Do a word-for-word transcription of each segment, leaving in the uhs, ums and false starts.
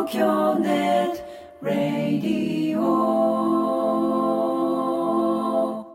東京ネットラディオ。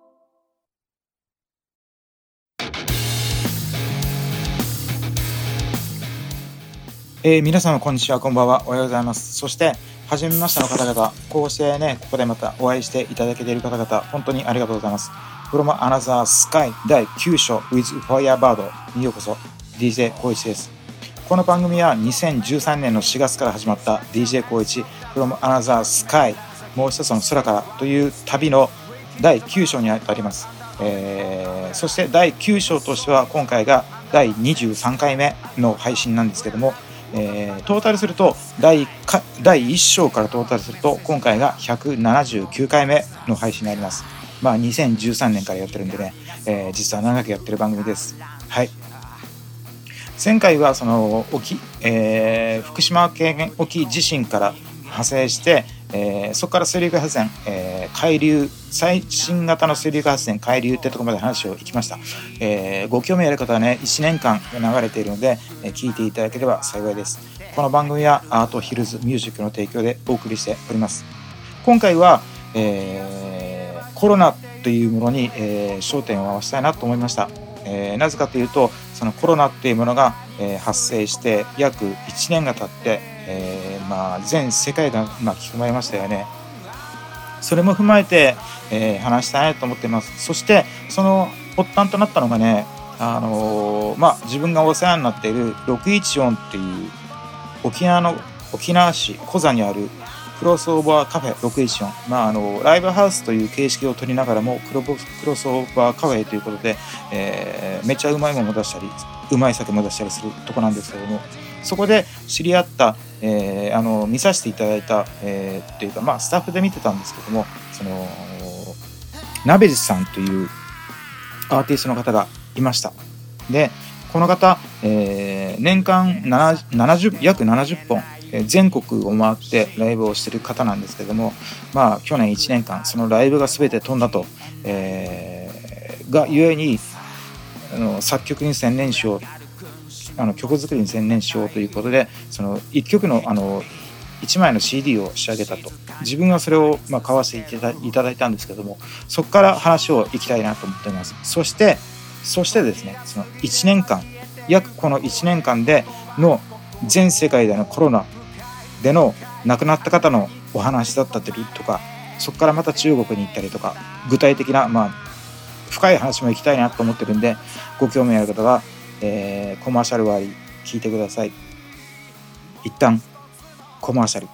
えー、皆様こんにちは、こんばんは、おはようございます。そして初めましての方々、こうしてねここでまたお会いしていただけている方々、本当にありがとうございます。From Another Sky だいきゅう章 with Firebird にようこそ。 ディージェー コウイチです。この番組はにせんじゅうさんねんのしがつから始まった ディージェー コウイチ From Another Sky もう一つの空からという旅のだいきゅう章にあります。えー、そしてだいきゅう章としては今回がだいにじゅうさんかいめの配信なんですけども、えー、トータルすると第かだいいっ章からトータルすると今回がひゃくななじゅうきゅうかいめの配信になります。まあにせんじゅうさんねんからやってるんでね、えー、実は長くやってる番組です。はい。前回はその沖、えー、福島県沖地震から派生して、えー、そこから水力発電、えー、海流最新型の水力発電海流ってところまで話をいきました。えー、ご興味ある方はねいちねんかん流れているので、えー、聞いていただければ幸いです。この番組はアートヒルズミュージックの提供でお送りしております。今回は、えー、コロナというものに、えー、焦点を合わせたいなと思いました。えー、なぜかというとそのコロナっていうものが、えー、発生して約いちねんが経って、えーまあ、全世界が巻き込まれましたよね。それも踏まえて、えー、話したいなと思っています。そしてその発端となったのがね、あのーまあ、自分がお世話になっているろくいちよんっていう沖縄の沖縄市コザにあるクロスオーバーカフェろくいちよん、まあ、あのライブハウスという形式を取りながらもクロ、クロスオーバーカフェということで、えー、めっちゃうまいものも出したりうまい酒も出したりするとこなんですけども、そこで知り合った、えー、あの見させていただいた、えー、っていうか、まあ、スタッフで見てたんですけども、そのナベジさんというアーティストの方がいました。でこの方、えー、年間ななじゅう約ななじゅっぽん全国を回ってライブをしている方なんですけども、まあ去年いちねんかんそのライブが全て飛んだと、えー、がゆえにあの作曲に専念しよう、あの曲作りに専念しようということで、そのいっきょくのあのいちまいの シーディー を仕上げたと。自分はそれをまあ買わせていただいたんですけども、そこから話をいきたいなと思っております。そしてそしてですね、そのいちねんかん約このいちねんかんでの全世界でのコロナでの亡くなった方のお話だったりとか、そこからまた中国に行ったりとか、具体的な、まあ、深い話も行きたいなと思ってるんで、ご興味ある方は、えー、コマーシャル割り聞いてください。一旦コマーシャル。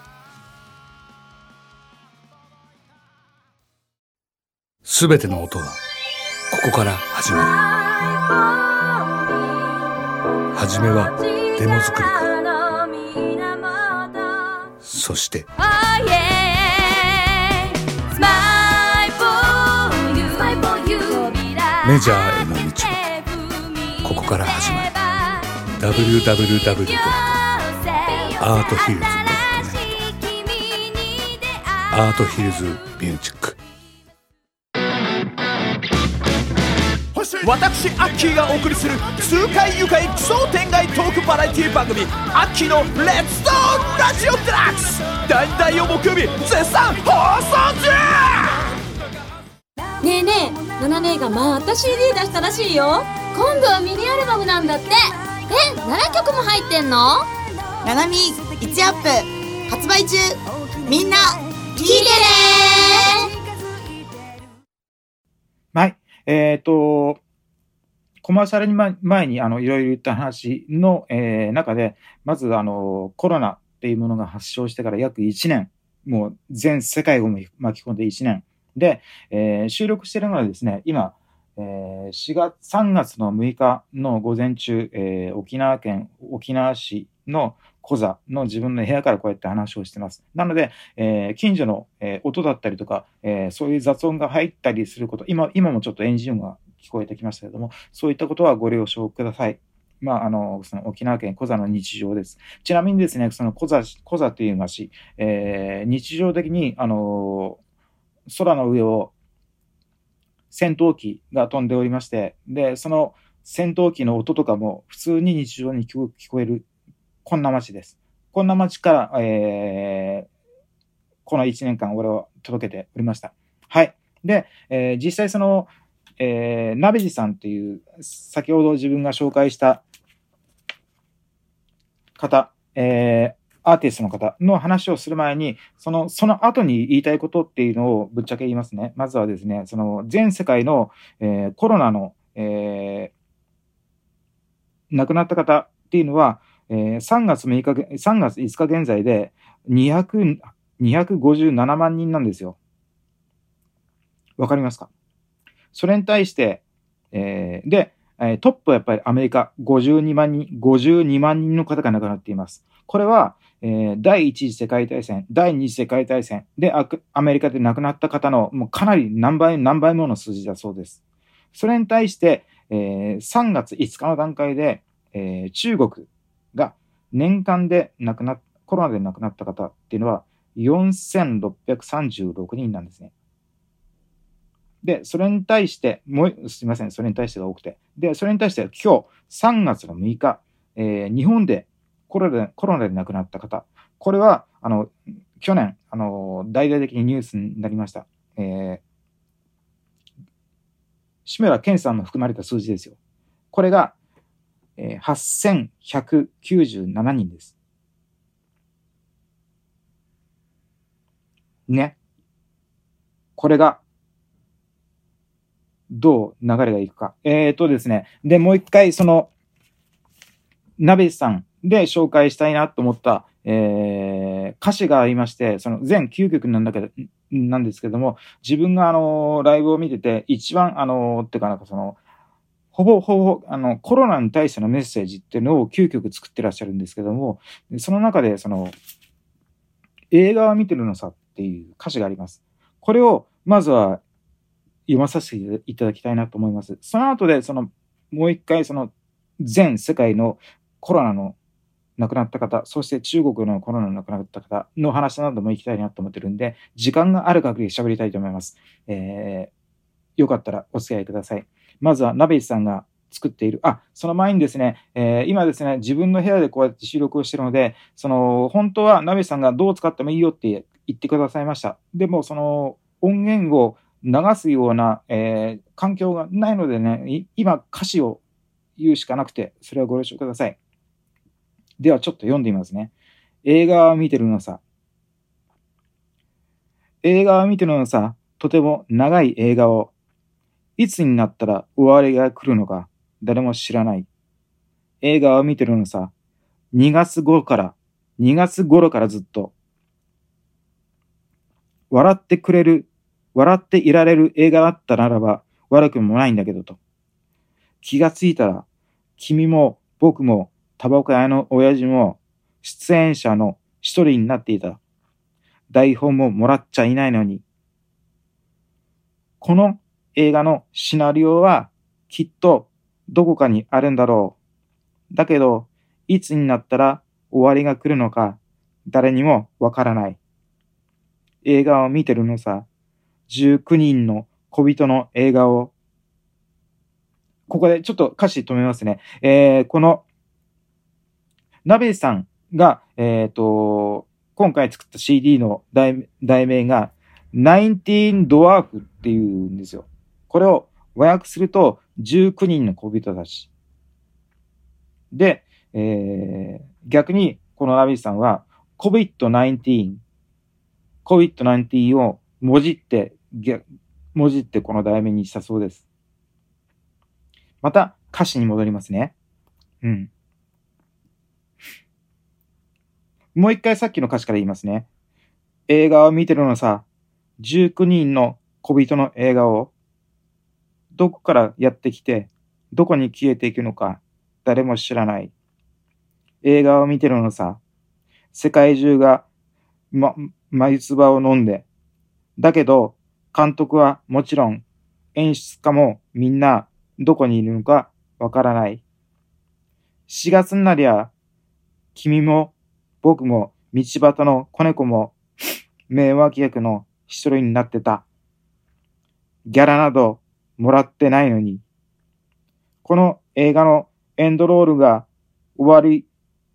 すべての音はここから始まる。はじめはデモ作りから、そしてメジャーへの道はここから始まる。 ダブリューダブリューダブリュー ドットアートヒルズ ドットネット アートヒルズミュージック。 私アッキーがお送りする痛快愉快奇想天外トークバラエティ番組アッキーのレッツトーンラジオデラックス、だいたい曜木曜日絶賛放送中。 ねえねえ、ナナ姉がまた シーディー 出したらしいよ。今度はミニアルバムなんだって。え、ななきょくも入ってんの？ ナナミいちアップ発売中。みんな聞いてねー。はい、えっとコマーシャルに前にあのいろいろ言った話の、えー、中で、まずあのコロナっていうものが発症してから約いちねん、もう全世界を巻き込んでいちねんで、えー、収録しているのはですね、今、えー、しがつさんがつのむいかの午前中、えー、沖縄県沖縄市のコザの自分の部屋からこうやって話をしてます。なので、えー、近所の、えー、音だったりとか、えー、そういう雑音が入ったりすること、今今もちょっとエンジン音が聞こえてきましたけれども、そういったことはご了承ください。まあ、あの、その沖縄県コザの日常です。ちなみにですね、そのコザ、コザという町、えー、日常的に、あの、空の上を戦闘機が飛んでおりまして、で、その戦闘機の音とかも普通に日常に聞こえる、こんな町です。 こんな街から、えー、このいちねんかん俺は届けておりました。はい。で、えー、実際その、えー、ナベジさんっていう、先ほど自分が紹介した方、えー、アーティストの方の話をする前に、その、その後に言いたいことっていうのをぶっちゃけ言いますね。まずはですね、その全世界の、えー、コロナの、えー、亡くなった方っていうのは、えー、さんがつむいか、さんがついつか現在でにひゃく、にひゃくごじゅうななまんにんなんですよ。わかりますか？それに対して、えー、で、トップはやっぱりアメリカごじゅうにまんにん、ごじゅうにまんにんの方が亡くなっています。これは、えー、第一次世界大戦、第二次世界大戦でアメリカで亡くなった方のもうかなり何倍、何倍もの数字だそうです。それに対して、えー、さんがついつかの段階で、えー、中国が年間で亡くなっ、コロナで亡くなった方っていうのはよんせんろっぴゃくさんじゅうろくにんなんですね。で、それに対して、もう、すみません、それに対してが多くて。で、それに対して今日、さんがつのむいか、えー、日本でコロナで、コロナで亡くなった方、これは、あの、去年、あの、大々的にニュースになりました。えー、志村けんさんも含まれた数字ですよ。これが、えー、はっせんひゃくきゅうじゅうななにんです。ね。これが、どう流れがいくか。えーとですね。で、もう一回、その、ナベさんで紹介したいなと思った、えー、歌詞がありまして、その全きゅうきょくなんだけど、なんですけども、自分があの、ライブを見てて、一番あの、ってかなんかその、ほぼほぼ、あの、コロナに対してのメッセージっていうのをきゅうきょく作ってらっしゃるんですけども、その中でその、映画を見てるのさっていう歌詞があります。これを、まずは、読まさせていただきたいなと思います。その後で、その、もう一回、その、全世界のコロナの亡くなった方、そして中国のコロナの亡くなった方の話なども行きたいなと思ってるんで、時間がある限り喋りたいと思います。えー、よかったらお付き合いください。まずは、ナベイさんが作っている、あ、その前にですね、えー、今ですね、自分の部屋でこうやって収録をしているので、その、本当はナベイさんがどう使ってもいいよって言ってくださいました。でも、その、音源を流すような、えー、環境がないのでね、今歌詞を言うしかなくて、それはご了承ください。ではちょっと読んでみますね。映画を見てるのさ。映画を見てるのさ、とても長い映画を。いつになったら終わりが来るのか、誰も知らない。映画を見てるのさ。にがつ頃から、にがつ頃からずっと。笑ってくれる、笑っていられる映画だったならば悪くもないんだけどと。気がついたら、君も僕もタバコ屋の親父も出演者の一人になっていた。台本ももらっちゃいないのに。この映画のシナリオはきっとどこかにあるんだろう。だけど、いつになったら終わりが来るのか誰にもわからない。映画を見てるのさ。じゅうきゅうにんの小人の映画を。ここでちょっと歌詞止めますね。えー、この、ナベさんが、えっと、今回作った シーディー の題、題名が、じゅうきゅうドワーフっていうんですよ。これを和訳すると、じゅうきゅうにんの小人たち。で、えー、逆に、このナベさんは、コビッドじゅうきゅう、コビッドじゅうきゅう をもじって、文字ってこの題名にしたそうです。また歌詞に戻りますね。うん。もう一回さっきの歌詞から言いますね。映画を見てるのさ、じゅうきゅうにんの小人の映画を、どこからやってきて、どこに消えていくのか、誰も知らない。映画を見てるのさ、世界中が、ま、眉唾を飲んで、だけど、監督はもちろん、演出家もみんなどこにいるのかわからない。しがつになりゃ、君も僕も道端の子猫も名脇役の一人になってた。ギャラなどもらってないのに。この映画のエンドロールが終わり、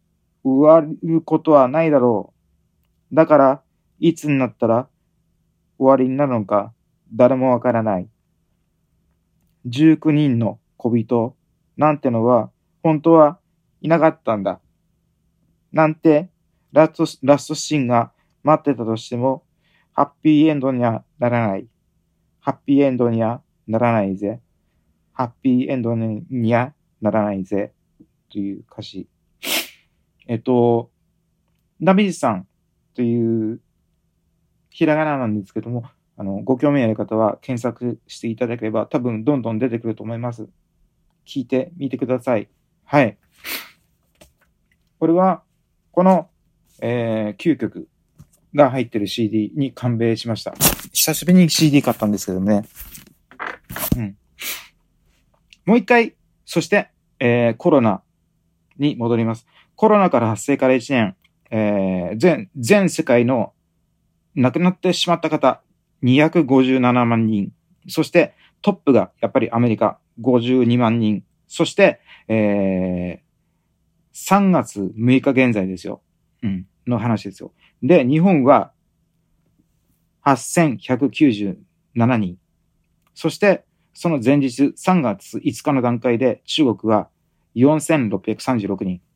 終わることはないだろう。だから、いつになったら終わりになるのか誰もわからない。じゅうきゅうにんの小人なんてのは本当はいなかったんだ。なんてラスト、ラストシーンが待ってたとしてもハッピーエンドにはならない。ハッピーエンドにはならないぜ。ハッピーエンドにはならないぜ。という歌詞。えっと、ダビジさんというひらがななんですけども、あの、ご興味ある方は検索していただければ多分どんどん出てくると思います。聞いてみてください。はい。これは、この、えー、きゅうきょくが入ってる シーディー に感銘しました。久しぶりに シーディー 買ったんですけどね。うん。もう一回、そして、えー、コロナに戻ります。コロナから発生からいちねん、えー、全、全世界の亡くなってしまった方、にひゃくごじゅうななまんにん。そしてトップがやっぱりアメリカ、ごじゅうにまんにん。そして、えー、さんがつむいか現在ですよ。うん。の話ですよ。で、日本ははっせんひゃくきゅうじゅうななにん。そして、その前日さんがついつかの段階で中国はよんせんろっぴゃくさんじゅうろくにん。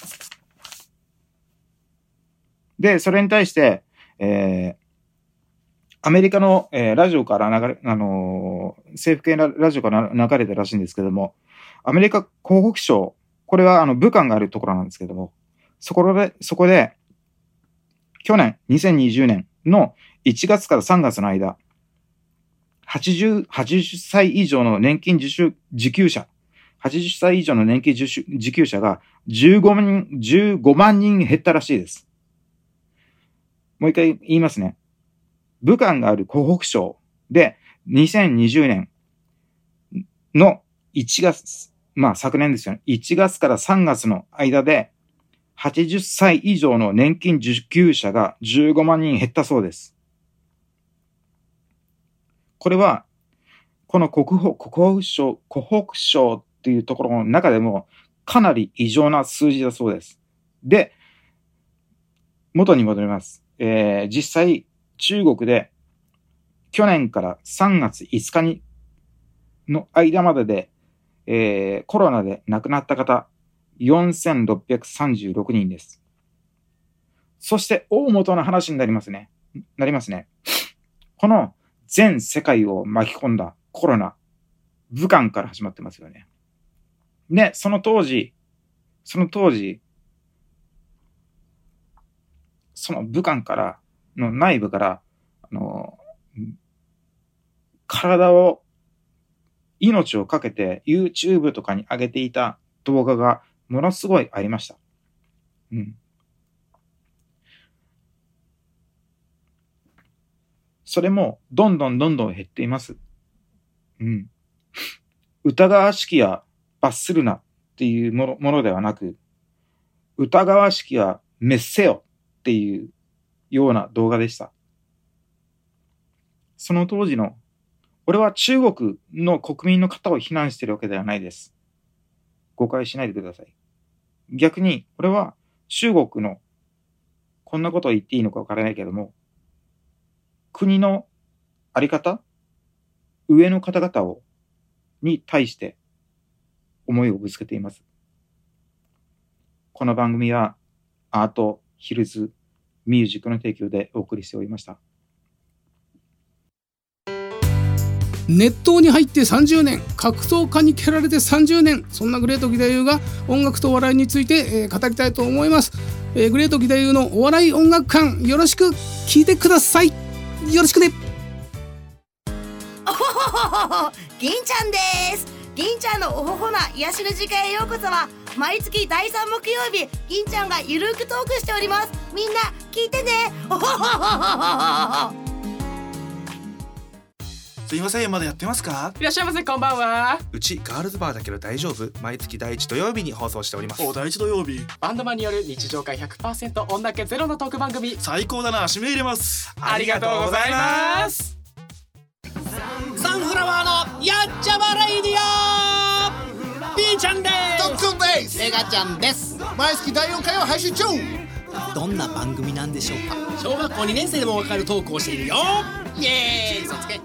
で、それに対して、えー、アメリカの、えー、ラジオから流れ、あのー、政府系ラ, ラジオから流れたらしいんですけども、アメリカ広北省、これはあの武漢があるところなんですけども、そこで、そこで、去年、にせんにじゅうねんのいちがつからさんがつの間、はちじゅう、はちじゅっさい以上の年金受給受給者、はちじゅっさい以上の年金受受給者がじゅうごまんにん、じゅうごまんにん減ったらしいです。もう一回言いますね。武漢がある湖北省でにせんにじゅうねんのいちがつ、まあ昨年ですよね。いちがつからさんがつの間ではちじゅっさい以上の年金受給者がじゅうごまんにん減ったそうです。これは、この湖北、湖北省、湖北省っていうところの中でもかなり異常な数字だそうです。で、元に戻ります。えー、実際、中国で去年からさんがついつかにの間までで、えー、コロナで亡くなった方よんせんろっぴゃくさんじゅうろくにんです。そして大元の話になりますね。なりますね。この全世界を巻き込んだコロナ、武漢から始まってますよね。で、その当時、その当時、その武漢からの内部から、あの、体を、命をかけて YouTube とかに上げていた動画がものすごいありました。うん。それもどんどんどんどん減っています。うん。疑わしきは罰するなっていうもの、ものではなく、疑わしきは滅せよっていうような動画でした。その当時の、俺は中国の国民の方を非難しているわけではないです。誤解しないでください。逆に、俺は中国の、こんなことを言っていいのかわからないけども、国のあり方、上の方々を、に対して思いをぶつけています。この番組はアートヒルズミュージックの提供でお送りしておりました。 熱湯に入ってさんじゅうねん、格闘家に蹴られてさんじゅうねん、そんなグレート義太夫が音楽と笑いについて、えー、語りたいと思います。えー、グレート義太夫のお笑い音楽館、よろしく聞いてください。よろしくね。 おほほほほ、銀ちゃんです。銀ちゃんのおほほな癒しの時間へようこそは、毎月だいさん木曜日、銀ちゃんがゆるくトークしております。みんな聞いてね。おほほほほほ。 すいません、まだやってますか？ いらっしゃいませ、こんばんは。 うちガールズバーだけど大丈夫？毎月第一土曜日に放送しております。 お、第一土曜日。バンドマンによる日常会 ひゃくパーセント 女気ゼロのトーク番組。 最高だな、締め入れます。 ありがとうございます。 サンフラワーのやっちゃまレイディオ、 B ちゃんです。 よっくんです。 メガちゃんです。 毎月だいよんかいを配信中。 どんな番組なんでしょうか。小学校にねん生でもわかるトークをしているよ。イエーイ、嘘つけ。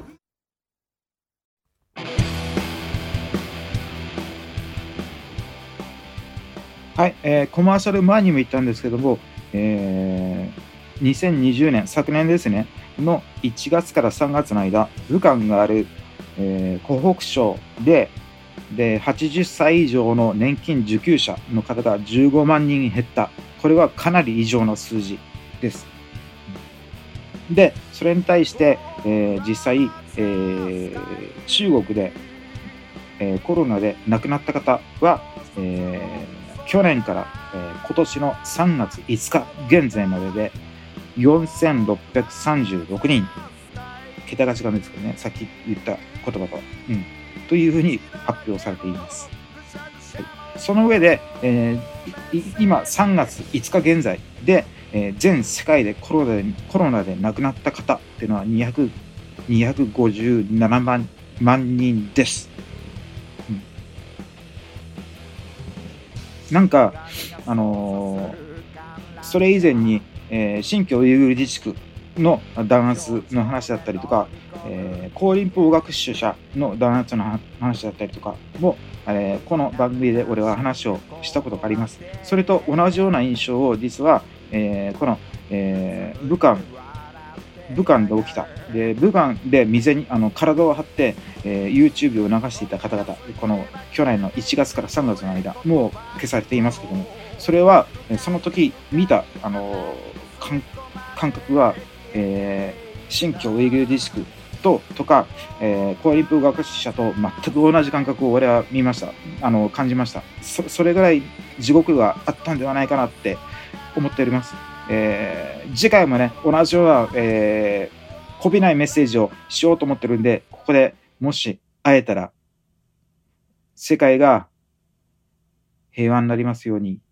はい、えー、コマーシャル前にも言ったんですけども、えー、にせんにじゅうねん、昨年ですね、のいちがつからさんがつの間、武漢がある、えー、湖北省で、で、はちじゅっさい以上の年金受給者の方がじゅうごまんにん減った。これはかなり異常な数字です。で、それに対して、えー、実際、えー、中国で、えー、コロナで亡くなった方は、えー、去年から、えー、今年のさんがついつか現在まででよんせんろっぴゃくさんじゅうろくにん。桁が違うんですけどね、さっき言った言葉と。うん、というふうに発表されています。はい、その上で、えー、今さんがついつか現在で、えー、全世界でコロナでコロナで亡くなった方っていうのはにひゃく、にひゃくごじゅうななまんにんです。うん、なんか、あのー、それ以前に、えー、新疆ウイグル自治区の弾圧の話だったりとか、えー、高林法学者の弾圧の話だったりとかも、えー、この番組で俺は話をしたことがあります。それと同じような印象を実は、えー、この、えー、武漢武漢で起きたで武漢で水にあの体を張って、えー、YouTube を流していた方々、この去年のいちがつからさんがつの間もう消されていますけども、それはその時見た、あのー、感覚は、えー、新疆ウイグル自治区ととか、えー、高林法学者と全く同じ感覚を俺は見ました。あの感じました。そ, それぐらい地獄があったんではないかなって思っております。えー、次回もね、同じような、えー、こびないメッセージをしようと思ってるんで、ここでもし会えたら世界が平和になりますように。